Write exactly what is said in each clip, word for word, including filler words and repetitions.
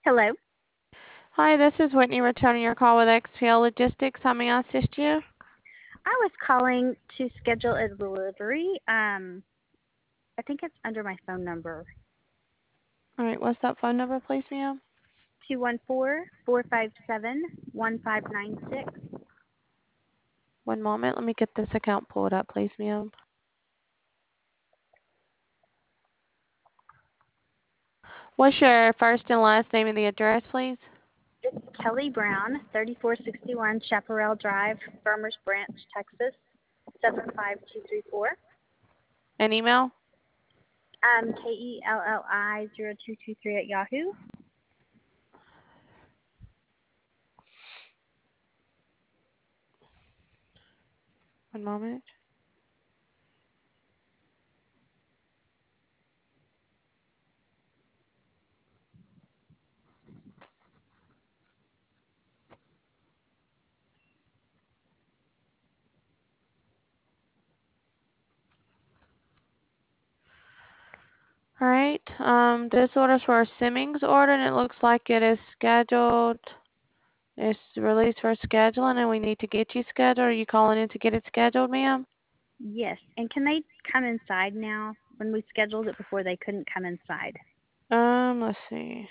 Hello. Hi, this is Whitney returning your call with X P L Logistics. How may I assist you? I was calling to schedule a delivery. Um, I think it's under my phone number. All right, what's that phone number, please, ma'am? two one four, four five seven, one five nine six. One moment. Let me get this account pulled up, please, ma'am. What's your first and last name and the address, please? It's Kelly Brown, thirty-four sixty-one Chaparral Drive, Farmers Branch, Texas, seven five two three four. An email? Um, K E L L I zero two two three at Yahoo. One moment. All right. Um, this order's for a Simmons order, and it looks like it is scheduled. It's released for scheduling, and we need to get you scheduled. Are you calling in to get it scheduled, ma'am? Yes. And can they come inside now? When we scheduled it before, they couldn't come inside. Um, let's see.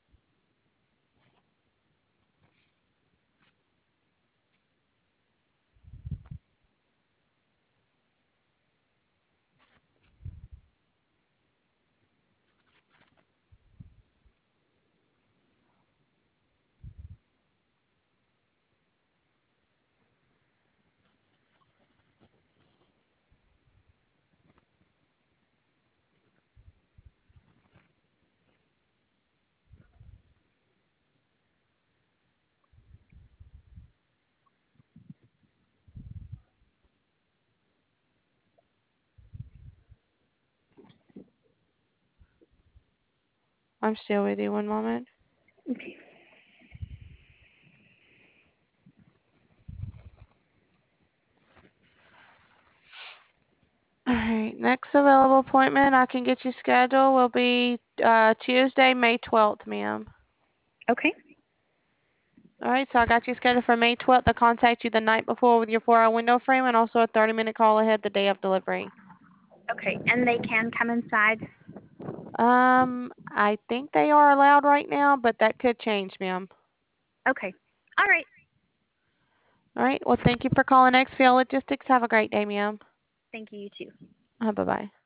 I'm still with you. One moment. Okay. All right. Next available appointment I can get you scheduled will be uh, Tuesday, May twelfth, ma'am. Okay. All right. So I got you scheduled for May twelfth. I'll contact you the night before with your four-hour window frame and also a thirty-minute call ahead the day of delivery. Okay. And they can come inside? Um, I think they are allowed right now, but that could change, ma'am. Okay. All right. All right. Well, thank you for calling X P L Logistics. Have a great day, ma'am. Thank you, you too. Uh, bye-bye.